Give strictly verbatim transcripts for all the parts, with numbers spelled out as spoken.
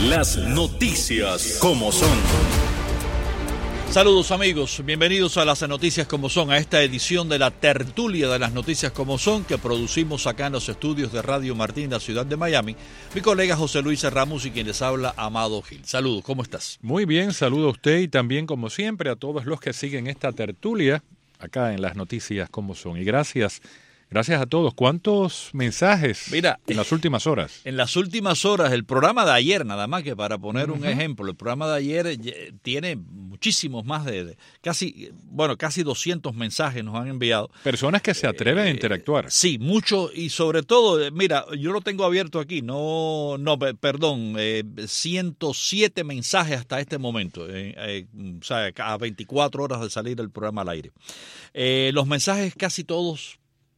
Las noticias como son. Saludos amigos, bienvenidos a las noticias como son, a esta edición de la tertulia de las noticias como son que producimos acá en los estudios de Radio Martín, la ciudad de Miami. Mi colega José Luis Ramos y quien les habla, Amado Gil. Saludos, ¿cómo estás? Muy bien, saludo a usted y también como siempre a todos los que siguen esta tertulia acá en las noticias como son. Y gracias. Gracias a todos. ¿Cuántos mensajes Mira, en las últimas horas? En las últimas horas, el programa de ayer, nada más que para poner uh-huh. un ejemplo, el programa de ayer tiene muchísimos más de, de casi, bueno, casi doscientos mensajes nos han enviado. Personas que se atreven eh, a interactuar. Sí, mucho y sobre todo, mira, yo lo tengo abierto aquí, no, no, perdón, eh, ciento siete mensajes hasta este momento, eh, eh, o sea, a veinticuatro horas de salir el programa al aire. Eh, los mensajes casi todos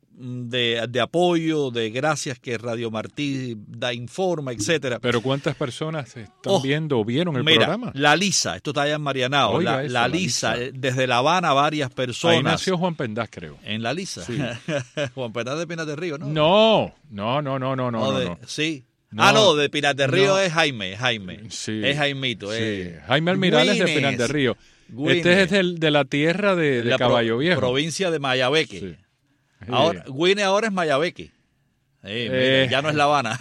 De, de apoyo, de gracias que Radio Martí da informa, etcétera. Pero ¿cuántas personas están oh, viendo o vieron el mira, programa? La Lisa, esto está allá en Marianao, Oiga, la, eso, la, Lisa, la Lisa, desde La Habana varias personas. Ahí nació Juan Pendaz, creo. En La Lisa. Sí. Juan Pendaz de Pinas del Río, ¿no? No, no, no, no, no, no. de, no. Sí. No, ah, no, de Pinas del Río no. es Jaime, Jaime. Sí. Es Jaimito. Sí. Es... Jaime Almirales de Pinas del Río. Güines. Este es de, de la tierra de, de la Caballo pro, Viejo. Provincia de Mayabeque. Sí. Ahora, Güine ahora es Mayabeque. Eh, eh, ya no es La Habana.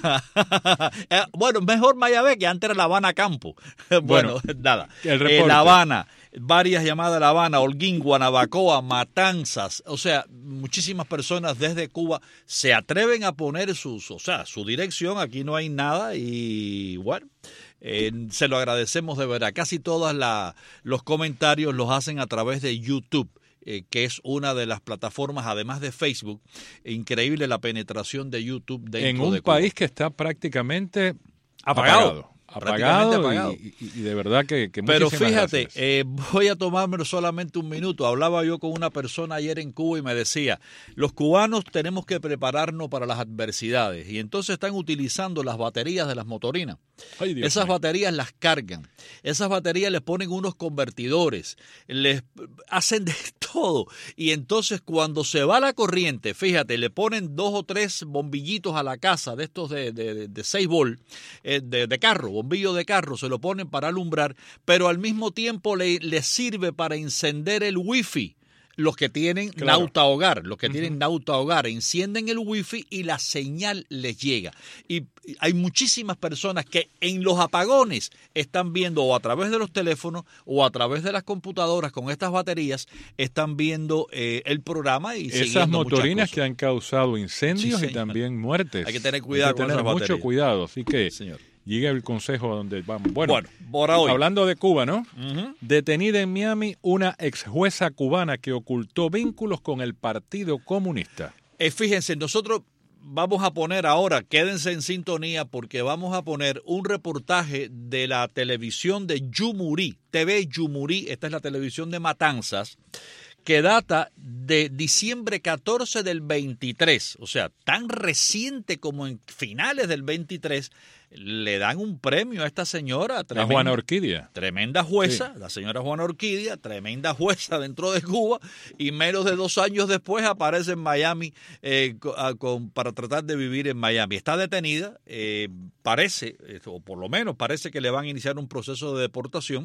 Bueno, mejor Mayabeque, antes era La Habana Campo. Bueno, bueno nada. Eh, La Habana, varias llamadas a La Habana, Holguín, Guanabacoa, Matanzas. O sea, muchísimas personas desde Cuba se atreven a poner sus, o sea, su dirección. Aquí no hay nada y bueno. Eh, se lo agradecemos de verdad. Casi todos los comentarios los hacen a través de YouTube. Eh, que es una de las plataformas, además de Facebook. Increíble la penetración de YouTube dentro en un de Cuba. país que está prácticamente apagado. Apagado, apagado, apagado. Y, y, y de verdad que, que Pero fíjate, eh, voy a tomarme solamente un minuto. Hablaba yo con una persona ayer en Cuba y me decía, los cubanos tenemos que prepararnos para las adversidades y entonces están utilizando las baterías de las motorinas. Ay, Dios Esas mío. baterías las cargan, esas baterías les ponen unos convertidores, les hacen de todo y entonces cuando se va la corriente, fíjate, le ponen dos o tres bombillitos a la casa de estos de, de, de seis volt eh, de, de carro, bombillo de carro, se lo ponen para alumbrar, pero al mismo tiempo le, le sirve para encender el wifi. Los que tienen claro. Nauta Hogar, los que uh-huh. tienen Nauta Hogar, encienden el wifi y la señal les llega. Y hay muchísimas personas que en los apagones están viendo o a través de los teléfonos o a través de las computadoras con estas baterías, están viendo eh, el programa y esas motorinas que han causado incendios sí, y también muertes. Hay que tener cuidado hay que con tener esas mucho baterías. cuidado, así que sí, señor. Llega el consejo a donde vamos. Bueno, bueno por hoy. Hablando de Cuba, ¿no? Uh-huh. Detenida en Miami una ex jueza cubana que ocultó vínculos con el Partido Comunista. Eh, fíjense, nosotros vamos a poner ahora, quédense en sintonía porque vamos a poner un reportaje de la televisión de Yumurí, T V Yumurí, esta es la televisión de Matanzas, que data de diciembre catorce del veintitrés, o sea, tan reciente como en finales del veintitrés, le dan un premio a esta señora. Tremenda, a Juana Orquídea. Tremenda jueza, sí. La señora Juana Orquídea, tremenda jueza dentro de Cuba, y menos de dos años después aparece en Miami eh, con, para tratar de vivir en Miami. Está detenida, eh, parece, o por lo menos parece que le van a iniciar un proceso de deportación,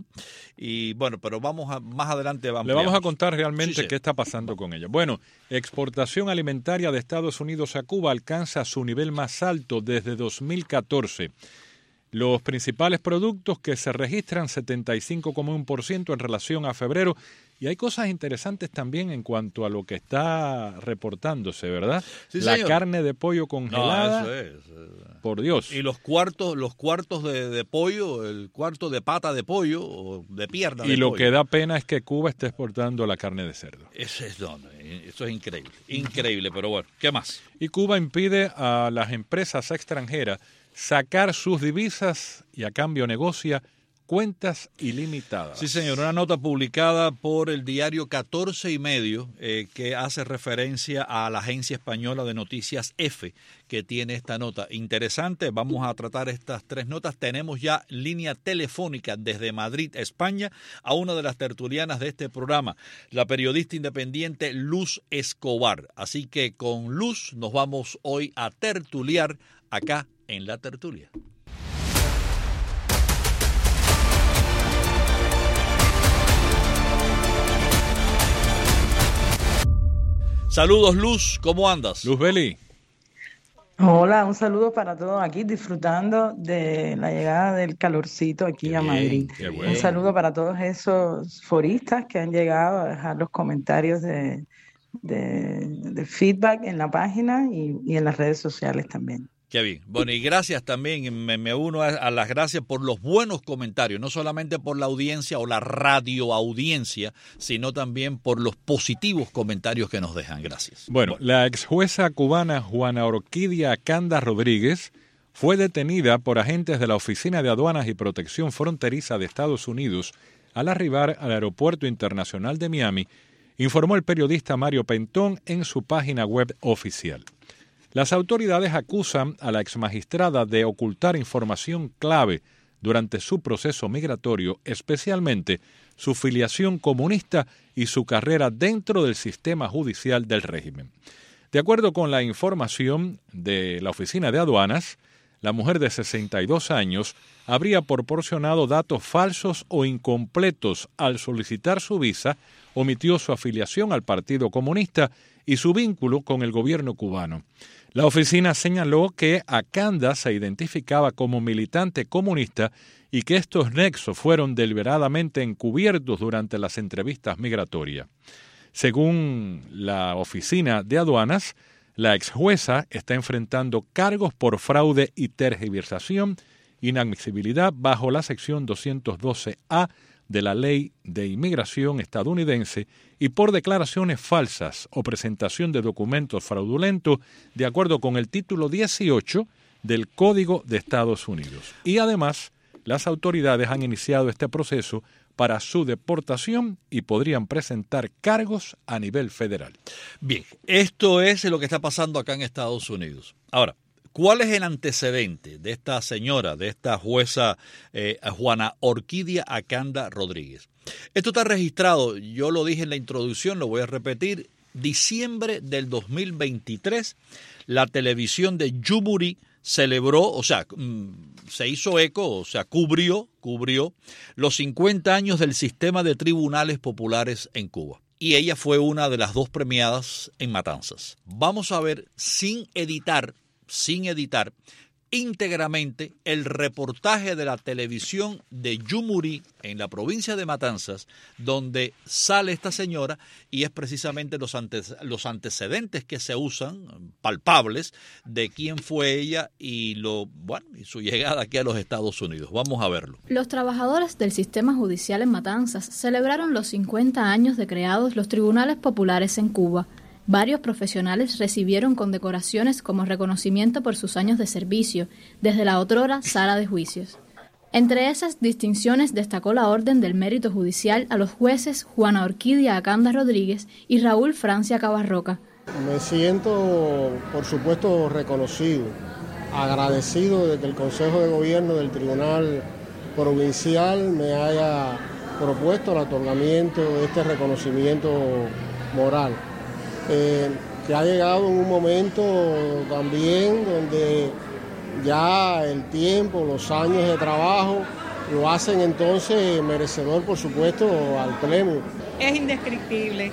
y bueno, pero vamos a, más adelante vamos. Le vamos a contar realmente sí, sí. qué está pasando con ella. Bueno, exportación alimentaria de Estados Unidos a Cuba alcanza su nivel más alto desde dos mil catorce. Los principales productos que se registran setenta y cinco coma uno por ciento en relación a febrero. Y hay cosas interesantes también en cuanto a lo que está reportándose, ¿verdad? Sí, la señor. carne de pollo congelada. No, eso es. Por Dios. Y los cuartos, los cuartos de, de pollo, el cuarto de pata de pollo o de pierna de pollo. Y lo pollo. que da pena es que Cuba esté exportando la carne de cerdo. Eso es, no, eso es increíble, increíble, pero bueno, ¿qué más? Y Cuba impide a las empresas extranjeras sacar sus divisas y a cambio negocia cuentas ilimitadas. Sí, señor, una nota publicada por el diario catorce y medio eh, que hace referencia a la agencia española de noticias EFE que tiene esta nota. Interesante, vamos a tratar estas tres notas. Tenemos ya línea telefónica desde Madrid, España, a una de las tertulianas de este programa, la periodista independiente Luz Escobar. Así que con Luz nos vamos hoy a tertuliar acá en La Tertulia. Saludos, Luz, ¿cómo andas? Luz Beli. Hola, un saludo para todos aquí, disfrutando de la llegada del calorcito aquí Qué a bien, Madrid. qué bueno. Un saludo para todos esos foristas que han llegado a dejar los comentarios de, de, de feedback en la página y, y en las redes sociales también. Qué bien. Bueno, y gracias también, me, me uno a, a las gracias por los buenos comentarios, no solamente por la audiencia o la radioaudiencia, sino también por los positivos comentarios que nos dejan. Gracias. Bueno, bueno. La ex jueza cubana Juana Orquídea Acanda Rodríguez fue detenida por agentes de la Oficina de Aduanas y Protección Fronteriza de Estados Unidos al arribar al Aeropuerto Internacional de Miami, informó el periodista Mario Pentón en su página web oficial. Las autoridades acusan a la exmagistrada de ocultar información clave durante su proceso migratorio, especialmente su filiación comunista y su carrera dentro del sistema judicial del régimen. De acuerdo con la información de la Oficina de Aduanas, la mujer de sesenta y dos años habría proporcionado datos falsos o incompletos al solicitar su visa, omitió su afiliación al Partido Comunista y su vínculo con el gobierno cubano. La oficina señaló que Acanda se identificaba como militante comunista y que estos nexos fueron deliberadamente encubiertos durante las entrevistas migratorias. Según la Oficina de Aduanas, la ex jueza está enfrentando cargos por fraude y tergiversación, inadmisibilidad bajo la sección doscientos doce A de la Ley de Inmigración estadounidense y por declaraciones falsas o presentación de documentos fraudulentos de acuerdo con el título dieciocho del Código de Estados Unidos. Y además, las autoridades han iniciado este proceso para su deportación y podrían presentar cargos a nivel federal. Bien, esto es lo que está pasando acá en Estados Unidos. Ahora, ¿cuál es el antecedente de esta señora, de esta jueza eh, Juana Orquídea Acanda Rodríguez? Esto está registrado, yo lo dije en la introducción, lo voy a repetir, diciembre del dos mil veintitrés, la televisión de Yumurí celebró, o sea, se hizo eco, o sea, cubrió, cubrió los cincuenta años del sistema de tribunales populares en Cuba. Y ella fue una de las dos premiadas en Matanzas. Vamos a ver, sin editar, sin editar, íntegramente el reportaje de la televisión de Yumurí en la provincia de Matanzas, donde sale esta señora y es precisamente los, antes, los antecedentes que se usan, palpables, de quién fue ella y, lo, bueno, y su llegada aquí a los Estados Unidos. Vamos a verlo. Los trabajadores del sistema judicial en Matanzas celebraron los cincuenta años de creados los tribunales populares en Cuba. Varios profesionales recibieron condecoraciones como reconocimiento por sus años de servicio desde la otrora Sala de Juicios. Entre esas distinciones destacó la Orden del Mérito Judicial a los jueces Juana Orquídea Acanda Rodríguez y Raúl Francia Cabarroca. Me siento, por supuesto, reconocido, agradecido de que el Consejo de Gobierno del Tribunal Provincial me haya propuesto el otorgamiento de este reconocimiento moral. Eh, que ha llegado en un momento también donde ya el tiempo, los años de trabajo lo hacen entonces merecedor, por supuesto, al premio. Es indescriptible,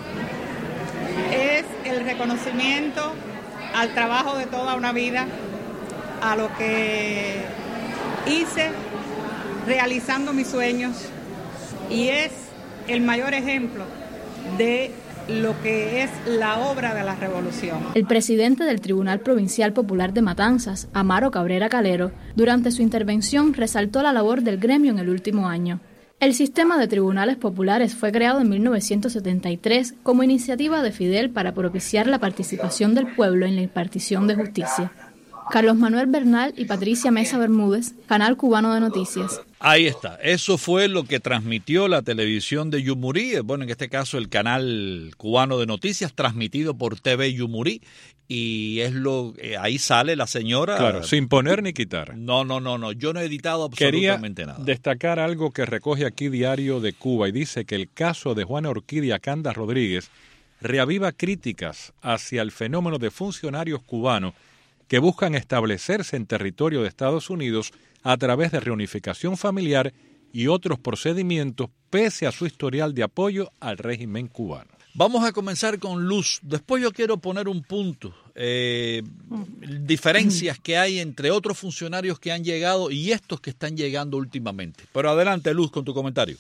es el reconocimiento al trabajo de toda una vida, a lo que hice realizando mis sueños, y es el mayor ejemplo de lo que es la obra de la revolución. El presidente del Tribunal Provincial Popular de Matanzas, Amaro Cabrera Calero, durante su intervención resaltó la labor del gremio en el último año. El sistema de tribunales populares fue creado en mil novecientos setenta y tres como iniciativa de Fidel para propiciar la participación del pueblo en la impartición de justicia. Carlos Manuel Bernal y Patricia Mesa Bermúdez, Canal Cubano de Noticias. Ahí está, eso fue lo que transmitió la televisión de Yumurí, bueno, en este caso el Canal Cubano de Noticias, transmitido por T V Yumurí, y es lo eh, ahí sale la señora. Claro, sin poner ni quitar. No, no, no, no, yo no he editado absolutamente Quería nada. Destacar algo que recoge aquí Diario de Cuba y dice que el caso de Juana Orquídea Acanda Rodríguez reaviva críticas hacia el fenómeno de funcionarios cubanos que buscan establecerse en territorio de Estados Unidos a través de reunificación familiar y otros procedimientos pese a su historial de apoyo al régimen cubano. Vamos a comenzar con Luz. Después yo quiero poner un punto. Eh, diferencias que hay entre otros funcionarios que han llegado y estos que están llegando últimamente. Pero adelante, Luz, con tu comentario.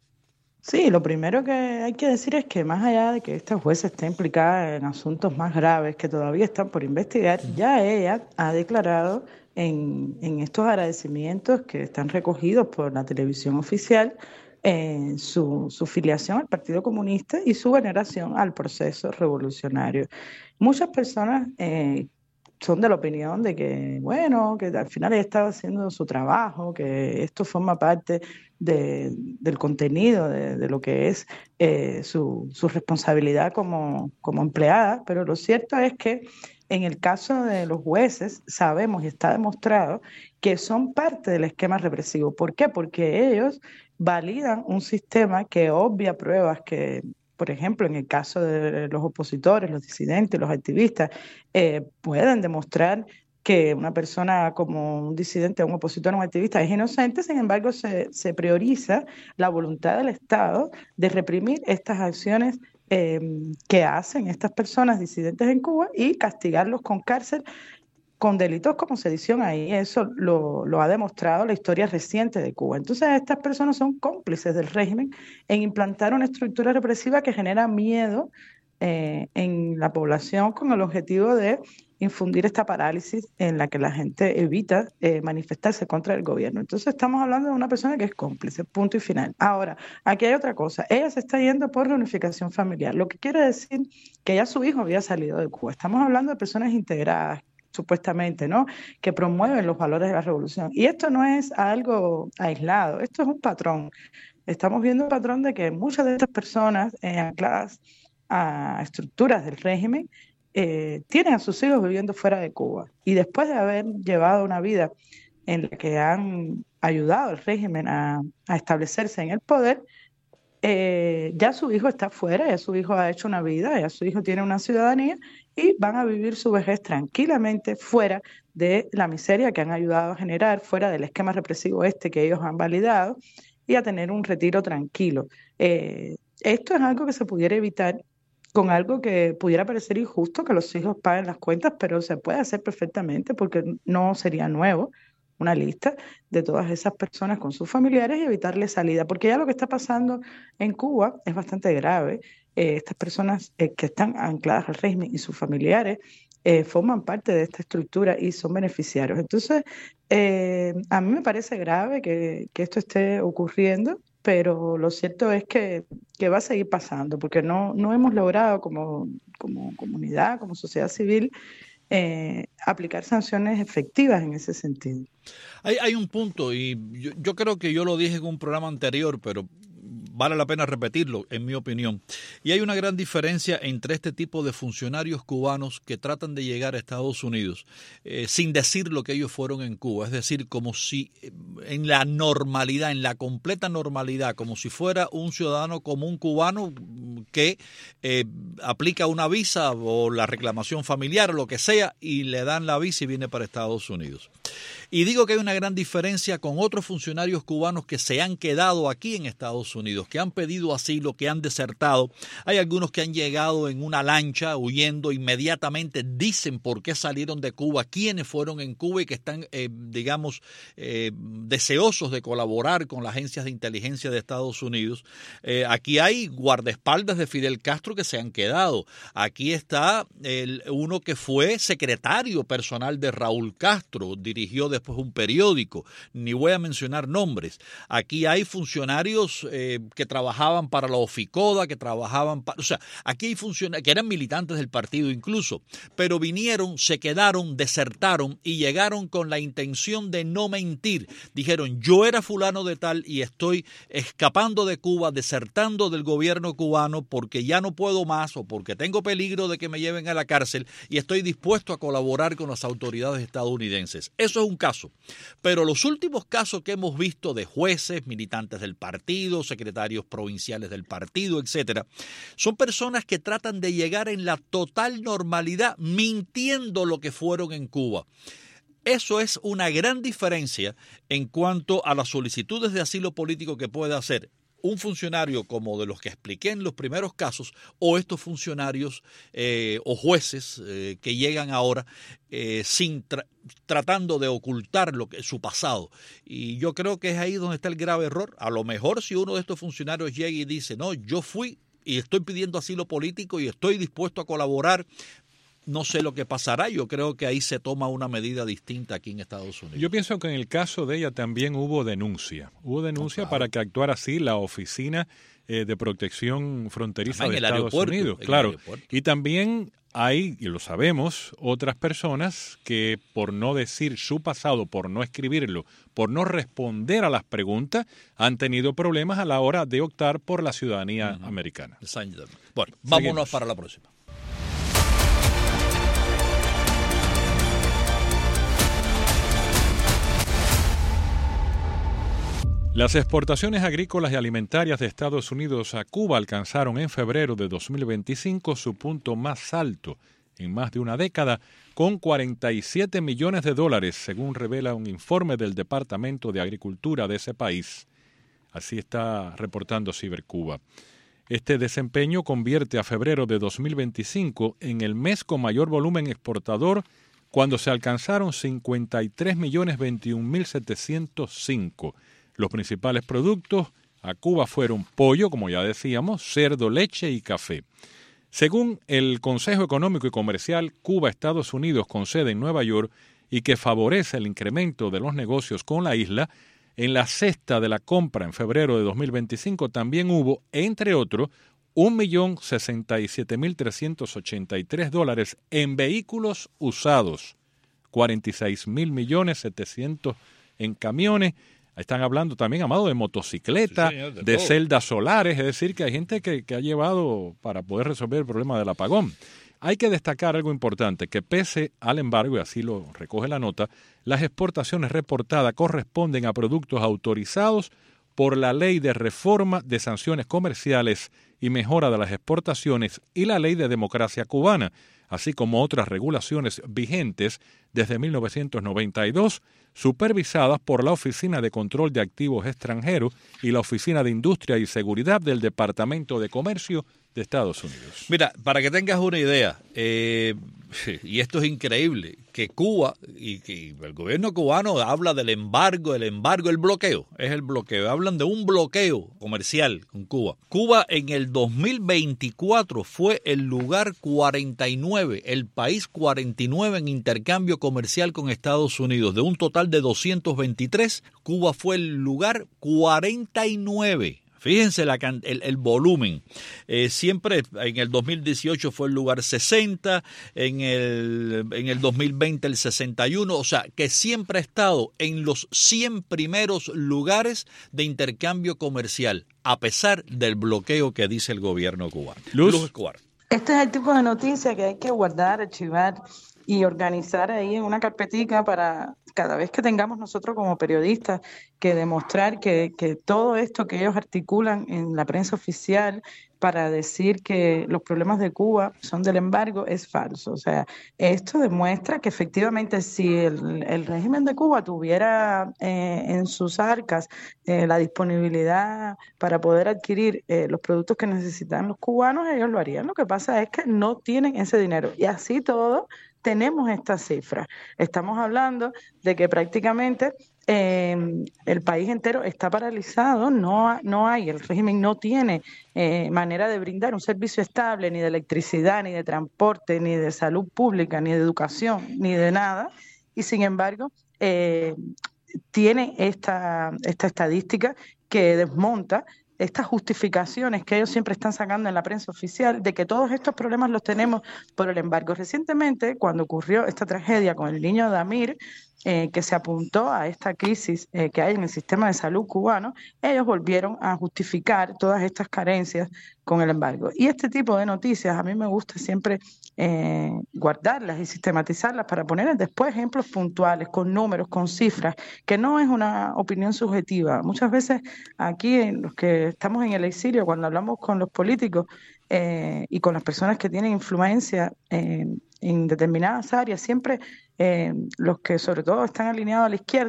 Sí, lo primero que hay que decir es que más allá de que esta jueza esté implicada en asuntos más graves que todavía están por investigar, ya ella ha declarado en, en estos agradecimientos que están recogidos por la televisión oficial eh, su, su filiación al Partido Comunista y su veneración al proceso revolucionario. Muchas personas eh, son de la opinión de que, bueno, que al final ella estaba haciendo su trabajo, que esto forma parte de, del contenido, de, de lo que es eh, su, su responsabilidad como, como empleada, pero lo cierto es que en el caso de los jueces sabemos y está demostrado que son parte del esquema represivo. ¿Por qué? Porque ellos validan un sistema que obvia pruebas que, por ejemplo, en el caso de los opositores, los disidentes, los activistas, eh, pueden demostrar que una persona como un disidente, un opositor, un activista es inocente. Sin embargo, se, se prioriza la voluntad del Estado de reprimir estas acciones eh, que hacen estas personas disidentes en Cuba y castigarlos con cárcel con delitos como sedición. Ahí eso lo, lo ha demostrado la historia reciente de Cuba. Entonces estas personas son cómplices del régimen en implantar una estructura represiva que genera miedo eh, en la población con el objetivo de infundir esta parálisis en la que la gente evita eh, manifestarse contra el gobierno. Entonces estamos hablando de una persona que es cómplice, punto y final. Ahora, aquí hay otra cosa. Ella se está yendo por reunificación familiar, lo que quiere decir que ya su hijo había salido de Cuba. Estamos hablando de personas integradas, supuestamente, ¿no?, que promueven los valores de la revolución. Y esto no es algo aislado, esto es un patrón. Estamos viendo un patrón de que muchas de estas personas eh, ancladas a estructuras del régimen eh, tienen a sus hijos viviendo fuera de Cuba. Y después de haber llevado una vida en la que han ayudado al régimen a, a establecerse en el poder, Eh, ya su hijo está fuera, ya su hijo ha hecho una vida, ya su hijo tiene una ciudadanía y van a vivir su vejez tranquilamente fuera de la miseria que han ayudado a generar, fuera del esquema represivo este que ellos han validado, y a tener un retiro tranquilo. Eh, esto es algo que se pudiera evitar con algo que pudiera parecer injusto, que los hijos paguen las cuentas, pero se puede hacer perfectamente porque no sería nuevo una lista de todas esas personas con sus familiares y evitarle salida, porque ya lo que está pasando en Cuba es bastante grave. Eh, estas personas eh, que están ancladas al régimen y sus familiares eh, forman parte de esta estructura y son beneficiarios. Entonces, eh, a mí me parece grave que, que esto esté ocurriendo, pero lo cierto es que, que va a seguir pasando, porque no, no hemos logrado como, como comunidad, como sociedad civil, Eh, aplicar sanciones efectivas en ese sentido. Hay, hay un punto, y yo, yo creo que yo lo dije en un programa anterior, pero vale la pena repetirlo, en mi opinión. Y hay una gran diferencia entre este tipo de funcionarios cubanos que tratan de llegar a Estados Unidos eh, sin decir lo que ellos fueron en Cuba. Es decir, como si en la normalidad, en la completa normalidad, como si fuera un ciudadano común cubano que eh, aplica una visa o la reclamación familiar o lo que sea y le dan la visa y viene para Estados Unidos. Y digo que hay una gran diferencia con otros funcionarios cubanos que se han quedado aquí en Estados Unidos, que han pedido asilo, que han desertado. Hay algunos que han llegado en una lancha huyendo, inmediatamente dicen por qué salieron de Cuba, quiénes fueron en Cuba y que están, eh, digamos, eh, deseosos de colaborar con las agencias de inteligencia de Estados Unidos. Eh, aquí hay guardaespaldas de Fidel Castro que se han quedado. Aquí está el, uno que fue secretario personal de Raúl Castro, dirigió después un periódico, ni voy a mencionar nombres. Aquí hay funcionarios eh, que trabajaban para la OFICODA, que trabajaban para, o sea, aquí hay funcionarios que eran militantes del partido incluso, pero vinieron, se quedaron, desertaron y llegaron con la intención de no mentir. Dijeron, yo era fulano de tal y estoy escapando de Cuba, desertando del gobierno cubano porque ya no puedo más o porque tengo peligro de que me lleven a la cárcel y estoy dispuesto a colaborar con las autoridades estadounidenses. Eso es un caso. Pero los últimos casos que hemos visto de jueces, militantes del partido, secretarios provinciales del partido, etcétera, son personas que tratan de llegar en la total normalidad mintiendo lo que fueron en Cuba. Eso es una gran diferencia en cuanto a las solicitudes de asilo político que puede hacer un funcionario como de los que expliqué en los primeros casos, o estos funcionarios eh, o jueces eh, que llegan ahora eh, sin tra- tratando de ocultar lo que, su pasado. Y yo creo que es ahí donde está el grave error. A lo mejor si uno de estos funcionarios llega y dice, no, yo fui y estoy pidiendo asilo político y estoy dispuesto a colaborar, no sé lo que pasará. Yo creo que ahí se toma una medida distinta aquí en Estados Unidos. Yo pienso que en el caso de ella también hubo denuncia. Hubo denuncia no, claro. para que actuara así la Oficina eh, de Protección Fronteriza de Estados Unidos. Claro. Y también hay, y lo sabemos, otras personas que por no decir su pasado, por no escribirlo, por no responder a las preguntas, han tenido problemas a la hora de optar por la ciudadanía uh-huh. americana. Bueno, vámonos Seguimos. para la próxima. Las exportaciones agrícolas y alimentarias de Estados Unidos a Cuba alcanzaron en febrero de dos mil veinticinco su punto más alto en más de una década, con cuarenta y siete millones de dólares, según revela un informe del Departamento de Agricultura de ese país. Así está reportando Cibercuba. Este desempeño convierte a febrero de dos mil veinticinco en el mes con mayor volumen exportador, cuando se alcanzaron cincuenta y tres millones veintiún mil setecientos cinco. Los principales productos a Cuba fueron pollo, como ya decíamos, cerdo, leche y café. Según el Consejo Económico y Comercial Cuba-Estados Unidos, con sede en Nueva York, y que favorece el incremento de los negocios con la isla, en la cesta de la compra en febrero de dos mil veinticinco también hubo, entre otros, un millón sesenta y siete mil trescientos ochenta y tres dólares en vehículos usados, cuarenta y seis mil millones setecientos en camiones. Están hablando también, Amado, de motocicleta, sí, señor, de, de celdas solares, es decir, que hay gente que, que ha llevado para poder resolver el problema del apagón. Hay que destacar algo importante, que pese al embargo, y así lo recoge la nota, las exportaciones reportadas corresponden a productos autorizados por la Ley de Reforma de Sanciones Comerciales y Mejora de las Exportaciones y la Ley de Democracia Cubana, así como otras regulaciones vigentes desde mil novecientos noventa y dos, supervisadas por la Oficina de Control de Activos Extranjeros y la Oficina de Industria y Seguridad del Departamento de Comercio de Estados Unidos. Mira, para que tengas una idea, eh, y esto es increíble, que Cuba y que el gobierno cubano habla del embargo, el embargo, el bloqueo, es el bloqueo, hablan de un bloqueo comercial con Cuba. Cuba en el dos mil veinticuatro fue el lugar cuarenta y nueve, el país cuarenta y nueve en intercambio comercial con Estados Unidos. De un total de doscientos veintitrés, Cuba fue el lugar cuarenta y nueve. Fíjense la, el, el volumen. Eh, siempre en el dos mil dieciocho fue el lugar sesenta, en el, en el dos mil veinte el sesenta y uno, o sea que siempre ha estado en los cien primeros lugares de intercambio comercial, a pesar del bloqueo que dice el gobierno cubano. Luz, Luz Escobar. Este es el tipo de noticia que hay que guardar, archivar y organizar ahí en una carpetica para cada vez que tengamos nosotros como periodistas que demostrar que, que todo esto que ellos articulan en la prensa oficial para decir que los problemas de Cuba son del embargo es falso. O sea, esto demuestra que efectivamente si el, el régimen de Cuba tuviera eh, en sus arcas eh, la disponibilidad para poder adquirir eh, los productos que necesitan los cubanos, ellos lo harían. Lo que pasa es que no tienen ese dinero. Y así todo, tenemos esta cifra. Estamos hablando de que prácticamente eh, el país entero está paralizado, no, no hay, el régimen no tiene eh, manera de brindar un servicio estable, ni de electricidad, ni de transporte, ni de salud pública, ni de educación, ni de nada, y sin embargo eh, tiene esta, esta estadística que desmonta estas justificaciones que ellos siempre están sacando en la prensa oficial de que todos estos problemas los tenemos por el embargo. Recientemente, cuando ocurrió esta tragedia con el niño Damir, eh, que se apuntó a esta crisis eh, que hay en el sistema de salud cubano, ellos volvieron a justificar todas estas carencias con el embargo. Y este tipo de noticias a mí me gusta siempre eh, guardarlas y sistematizarlas para poner después ejemplos puntuales, con números, con cifras, que no es una opinión subjetiva. Muchas veces aquí, en los que estamos en el exilio, cuando hablamos con los políticos eh, y con las personas que tienen influencia eh, en determinadas áreas, siempre eh, los que sobre todo están alineados a la izquierda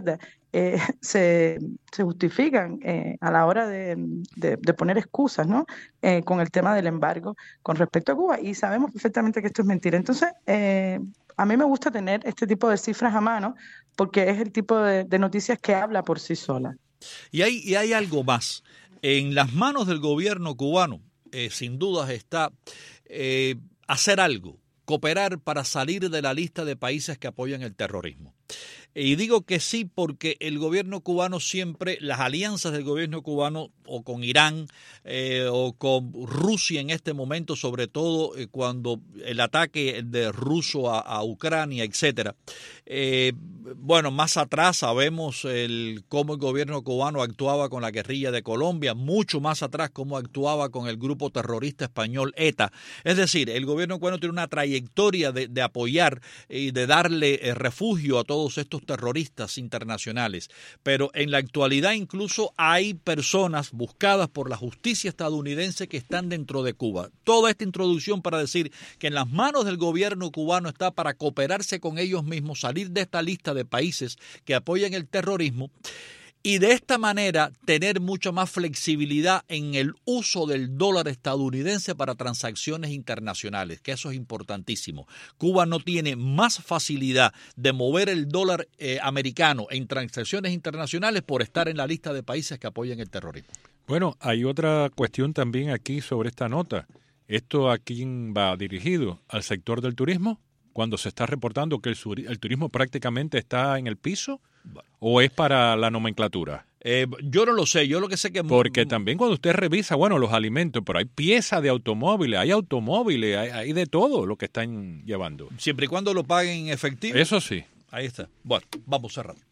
eh, se, se justifican eh, a la hora de, de, de poner excusas, ¿no? Eh, con el tema del embargo con respecto a Cuba, y sabemos perfectamente que esto es mentira. Entonces, eh, a mí me gusta tener este tipo de cifras a mano porque es el tipo de, de noticias que habla por sí sola. Y hay, y hay algo más. En las manos del gobierno cubano, eh, sin dudas está eh, hacer algo, cooperar para salir de la lista de países que apoyan el terrorismo. Y digo que sí porque el gobierno cubano siempre, las alianzas del gobierno cubano o con Irán eh, o con Rusia en este momento, sobre todo eh, cuando el ataque de ruso a, a Ucrania, etcétera. Eh, bueno, más atrás sabemos el, cómo el gobierno cubano actuaba con la guerrilla de Colombia, mucho más atrás cómo actuaba con el grupo terrorista español ETA. Es decir, el gobierno cubano tiene una trayectoria de, de apoyar y de darle eh, refugio a todos estos terroristas internacionales, pero en la actualidad incluso hay personas buscadas por la justicia estadounidense que están dentro de Cuba. Toda esta introducción para decir que en las manos del gobierno cubano está para cooperarse con ellos mismos, salir de esta lista de países que apoyan el terrorismo y de esta manera tener mucha más flexibilidad en el uso del dólar estadounidense para transacciones internacionales, que eso es importantísimo. Cuba no tiene más facilidad de mover el dólar eh, americano en transacciones internacionales por estar en la lista de países que apoyan el terrorismo. Bueno, hay otra cuestión también aquí sobre esta nota. ¿Esto a quién va dirigido? ¿Al sector del turismo? Cuando se está reportando que el, el turismo prácticamente está en el piso. ¿O es para la nomenclatura? Eh, yo no lo sé, yo lo que sé que... Porque también cuando usted revisa, bueno, los alimentos, pero hay piezas de automóviles, hay automóviles, hay, hay de todo lo que están llevando. Siempre y cuando lo paguen en efectivo. Eso sí. Ahí está. Bueno, vamos cerrando.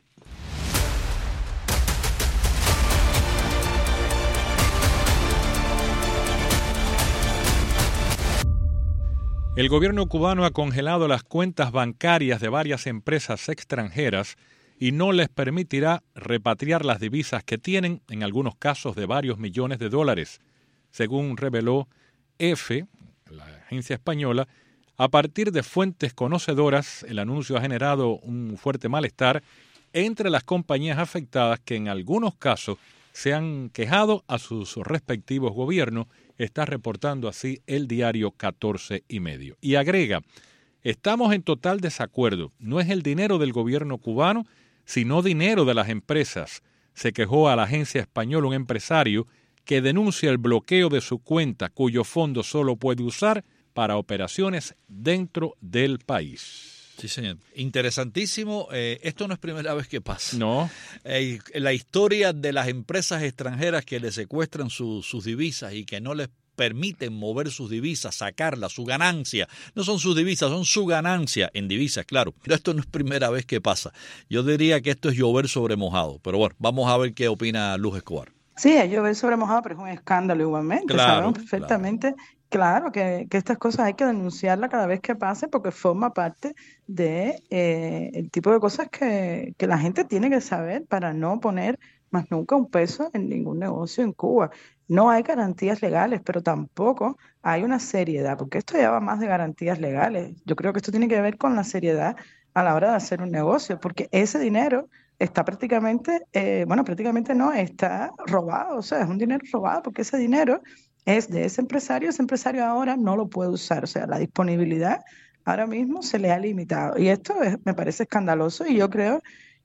El gobierno cubano ha congelado las cuentas bancarias de varias empresas extranjeras y no les permitirá repatriar las divisas que tienen, en algunos casos de varios millones de dólares, según reveló EFE, la agencia española. A partir de fuentes conocedoras, el anuncio ha generado un fuerte malestar entre las compañías afectadas que en algunos casos se han quejado a sus respectivos gobiernos, está reportando así el diario catorce y medio. Y agrega, estamos en total desacuerdo, no es el dinero del gobierno cubano, sino dinero de las empresas, se quejó a la agencia española un empresario que denuncia el bloqueo de su cuenta, cuyo fondo solo puede usar para operaciones dentro del país. Sí, señor. Interesantísimo. Eh, esto no es primera vez que pasa. No. Eh, la historia de las empresas extranjeras que le secuestran su, sus divisas y que no les permiten mover sus divisas, sacarlas, su ganancia. No son sus divisas, son su ganancia en divisas, claro. Pero esto no es primera vez que pasa. Yo diría que esto es llover sobre mojado. Pero bueno, vamos a ver qué opina Luz Escobar. Sí, es llover sobre mojado, pero es un escándalo igualmente. Claro, sabemos perfectamente, claro, claro que, que estas cosas hay que denunciarlas cada vez que pase porque forma parte de eh, el tipo de cosas que, que la gente tiene que saber para no poner más nunca un peso en ningún negocio en Cuba. No hay garantías legales, pero tampoco hay una seriedad, porque esto ya va más de garantías legales. Yo creo que esto tiene que ver con la seriedad a la hora de hacer un negocio, porque ese dinero está prácticamente, eh, bueno, prácticamente no, está robado, o sea, es un dinero robado, porque ese dinero es de ese empresario, ese empresario ahora no lo puede usar, o sea, la disponibilidad ahora mismo se le ha limitado. Y esto es, me parece escandaloso y yo creo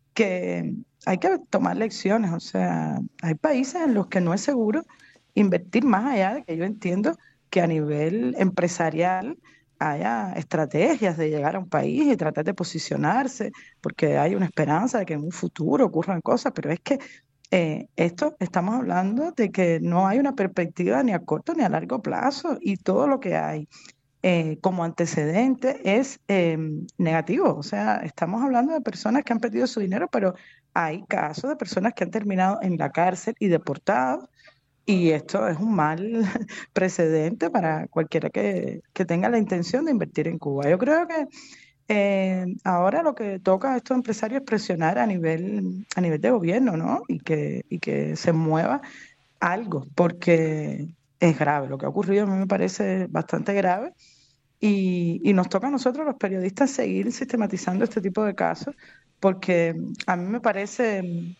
que hay que tomar lecciones, o sea, hay países en los que no es seguro invertir más allá de que yo entiendo que a nivel empresarial haya estrategias de llegar a un país y tratar de posicionarse, porque hay una esperanza de que en un futuro ocurran cosas, pero es que eh, esto estamos hablando de que no hay una perspectiva ni a corto ni a largo plazo y todo lo que hay eh, como antecedente es eh, negativo, o sea, estamos hablando de personas que han perdido su dinero, pero hay casos de personas que han terminado en la cárcel y deportados. Y esto es un mal precedente para cualquiera que, que tenga la intención de invertir en Cuba. Yo creo que eh, ahora lo que toca a estos empresarios es presionar a nivel, a nivel de gobierno, ¿no? Y que, y que se mueva algo, porque es grave. Lo que ha ocurrido a mí me parece bastante grave Y, y nos toca a nosotros los periodistas seguir sistematizando este tipo de casos, porque a mí me parece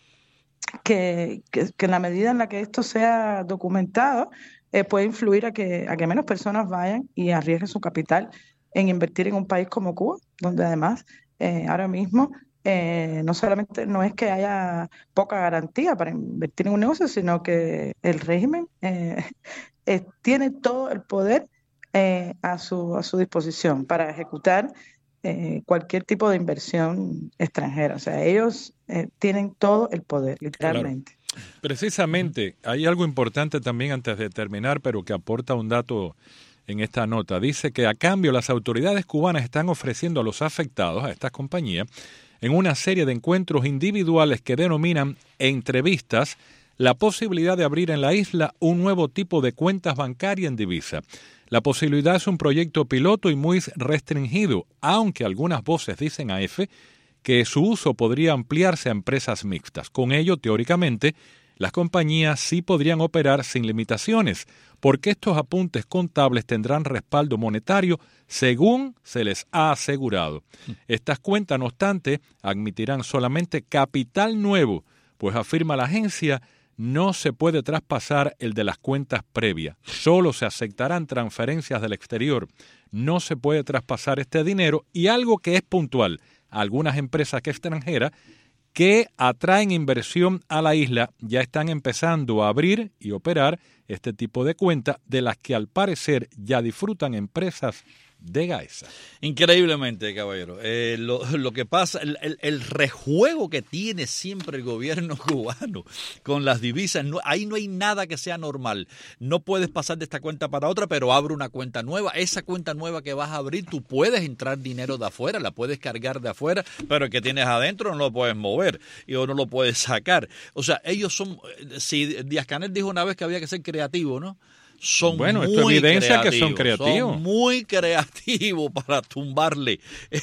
que, que, que en la medida en la que esto sea documentado, eh, puede influir a que, a que menos personas vayan y arriesguen su capital en invertir en un país como Cuba, donde además eh, ahora mismo eh, no solamente no es que haya poca garantía para invertir en un negocio, sino que el régimen eh, eh, tiene todo el poder eh, a, su, a su disposición para ejecutar eh, cualquier tipo de inversión extranjera. O sea, ellos eh, tienen todo el poder, literalmente. Claro. Precisamente, hay algo importante también antes de terminar, pero que aporta un dato en esta nota. Dice que a cambio las autoridades cubanas están ofreciendo a los afectados, a estas compañías, en una serie de encuentros individuales que denominan entrevistas, la posibilidad de abrir en la isla un nuevo tipo de cuentas bancarias en divisa. La posibilidad es un proyecto piloto y muy restringido, aunque algunas voces dicen a EFE que su uso podría ampliarse a empresas mixtas. Con ello, teóricamente, las compañías sí podrían operar sin limitaciones, porque estos apuntes contables tendrán respaldo monetario según se les ha asegurado. Estas cuentas, no obstante, admitirán solamente capital nuevo, pues afirma la agencia, no se puede traspasar el de las cuentas previas. Solo se aceptarán transferencias del exterior. No se puede traspasar este dinero y algo que es puntual, algunas empresas que extranjeras que atraen inversión a la isla ya están empezando a abrir y operar este tipo de cuentas de las que al parecer ya disfrutan empresas de Gaesa. Increíblemente, caballero. Eh, lo, lo que pasa, el, el, el rejuego que tiene siempre el gobierno cubano con las divisas, no, ahí no hay nada que sea normal. No puedes pasar de esta cuenta para otra, pero abre una cuenta nueva. Esa cuenta nueva que vas a abrir, tú puedes entrar dinero de afuera, la puedes cargar de afuera, pero el que tienes adentro no lo puedes mover y o no lo puedes sacar. O sea, ellos son, si Díaz-Canel dijo una vez que había que ser creativo, ¿no? Son bueno, muy esto evidencia creativos, que son creativos. Son muy creativos para tumbarle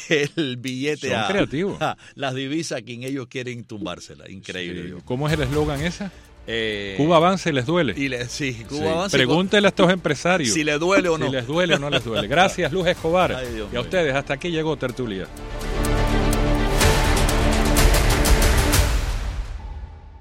el billete son a, creativos. a las divisas a quien ellos quieren tumbársela. Increíble. Sí. ¿Cómo es el eslogan ese? Eh, Cuba avanza y les duele. Y le, sí, Cuba sí. avanza. Pregúntele a estos empresarios si les duele o no. Si les duele o no les duele. Gracias, Luz Escobar. Ay, y a ustedes, hasta aquí llegó Tertulia.